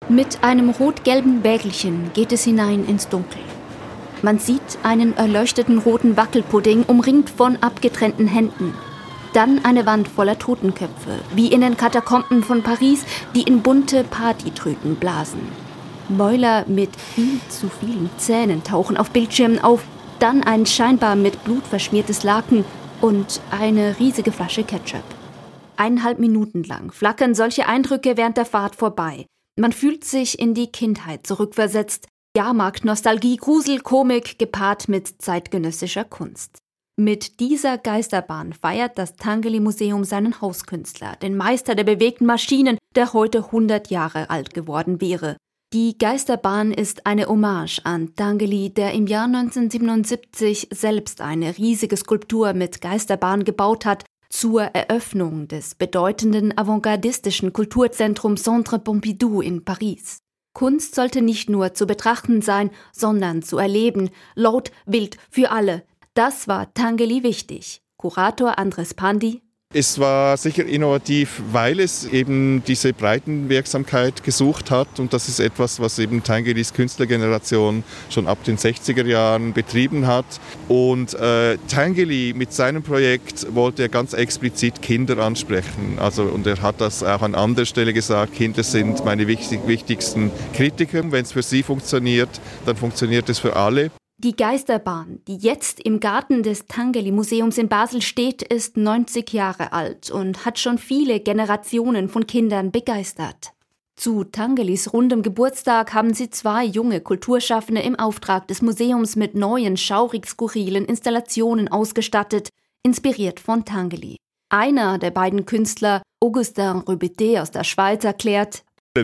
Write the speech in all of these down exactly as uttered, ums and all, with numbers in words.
Mit einem rot-gelben Wägelchen geht es hinein ins Dunkel. Man sieht einen erleuchteten roten Wackelpudding, umringt von abgetrennten Händen. Dann eine Wand voller Totenköpfe, wie in den Katakomben von Paris, die in bunte Partytröten blasen. Mäuler mit viel zu vielen Zähnen tauchen auf Bildschirmen auf, dann ein scheinbar mit Blut verschmiertes Laken und eine riesige Flasche Ketchup. Eineinhalb Minuten lang flackern solche Eindrücke während der Fahrt vorbei. Man fühlt sich in die Kindheit zurückversetzt. Jahrmarkt-Nostalgie, Grusel, Komik gepaart mit zeitgenössischer Kunst. Mit dieser Geisterbahn feiert das Tanguy-Museum seinen Hauskünstler, den Meister der bewegten Maschinen, der heute hundert Jahre alt geworden wäre. Die Geisterbahn ist eine Hommage an Tanguy, der im Jahr neunzehnhundertsiebenundsiebzig selbst eine riesige Skulptur mit Geisterbahn gebaut hat, zur Eröffnung des bedeutenden avantgardistischen Kulturzentrums Centre Pompidou in Paris. Kunst sollte nicht nur zu betrachten sein, sondern zu erleben, laut, wild, für alle. Das war Tanguy wichtig. Kurator Andres Pandi: Es war sicher innovativ, weil es eben diese Breitenwirksamkeit gesucht hat, und das ist etwas, was eben Tanguys Künstlergeneration schon ab den sechziger Jahren betrieben hat. Und äh, Tanguy mit seinem Projekt wollte er ganz explizit Kinder ansprechen. Also, und er hat das auch an anderer Stelle gesagt: Kinder sind meine wichtig, wichtigsten Kritiker. Wenn es für sie funktioniert, dann funktioniert es für alle. Die Geisterbahn, die jetzt im Garten des Tanguy-Museums in Basel steht, ist neunzig Jahre alt und hat schon viele Generationen von Kindern begeistert. Zu Tanguys rundem Geburtstag haben sie zwei junge Kulturschaffende im Auftrag des Museums mit neuen, schaurig-skurrilen Installationen ausgestattet, inspiriert von Tanguy. Einer der beiden Künstler, Augustin Rebuté aus der Schweiz, erklärt: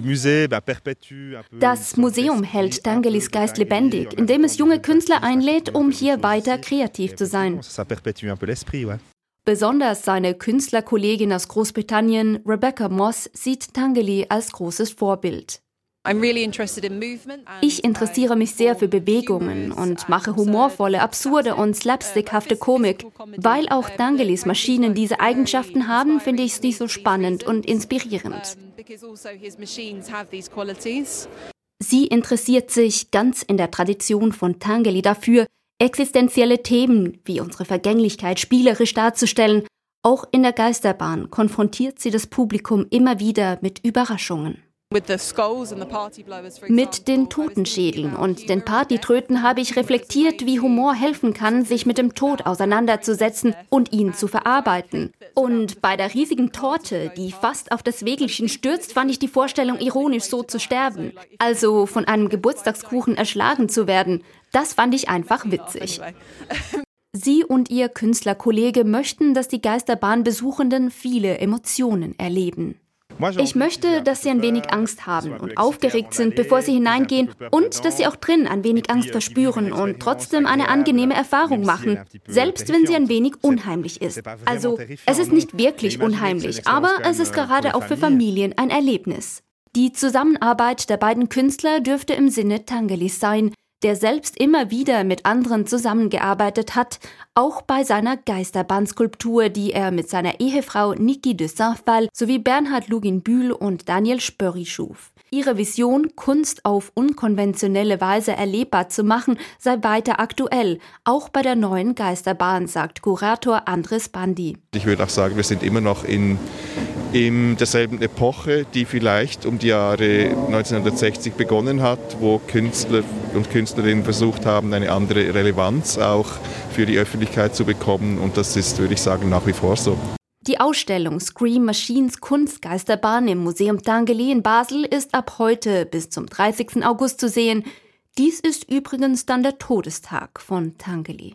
Das Museum hält Tanguys Geist lebendig, indem es junge Künstler einlädt, um hier weiter kreativ zu sein. Besonders seine Künstlerkollegin aus Großbritannien, Rebecca Moss, sieht Tanguy als großes Vorbild. Ich interessiere mich sehr für Bewegungen und mache humorvolle, absurde und slapstickhafte Komik. Weil auch Tanguys Maschinen diese Eigenschaften haben, finde ich sie so spannend und inspirierend. Sie interessiert sich ganz in der Tradition von Tanguy dafür, existenzielle Themen wie unsere Vergänglichkeit spielerisch darzustellen. Auch in der Geisterbahn konfrontiert sie das Publikum immer wieder mit Überraschungen. Mit den Totenschädeln und den Partytröten habe ich reflektiert, wie Humor helfen kann, sich mit dem Tod auseinanderzusetzen und ihn zu verarbeiten. Und bei der riesigen Torte, die fast auf das Wägelchen stürzt, fand ich die Vorstellung ironisch, so zu sterben. Also von einem Geburtstagskuchen erschlagen zu werden. Das fand ich einfach witzig. Sie und ihr Künstlerkollege möchten, dass die Geisterbahnbesuchenden viele Emotionen erleben. Ich möchte, dass sie ein wenig Angst haben und aufgeregt sind, bevor sie hineingehen, und dass sie auch drin ein wenig Angst verspüren und trotzdem eine angenehme Erfahrung machen, selbst wenn sie ein wenig unheimlich ist. Also, es ist nicht wirklich unheimlich, aber es ist gerade auch für Familien ein Erlebnis. Die Zusammenarbeit der beiden Künstler dürfte im Sinne Tanguys sein, der selbst immer wieder mit anderen zusammengearbeitet hat, auch bei seiner Geisterbahnskulptur, die er mit seiner Ehefrau Niki de Saint-Phal sowie Bernhard Luginbühl und Daniel Spörri schuf. Ihre Vision, Kunst auf unkonventionelle Weise erlebbar zu machen, sei weiter aktuell, auch bei der neuen Geisterbahn, sagt Kurator Andres Pandi. Ich würde auch sagen, wir sind immer noch in in derselben Epoche, die vielleicht um die Jahre neunzehnhundertsechzig begonnen hat, wo Künstler und Künstlerinnen versucht haben, eine andere Relevanz auch für die Öffentlichkeit zu bekommen, und das ist, würde ich sagen, nach wie vor so. Die Ausstellung Scream Machines Kunstgeisterbahn im Museum Tanguy in Basel ist ab heute bis zum dreißigsten August zu sehen. Dies ist übrigens dann der Todestag von Tanguy.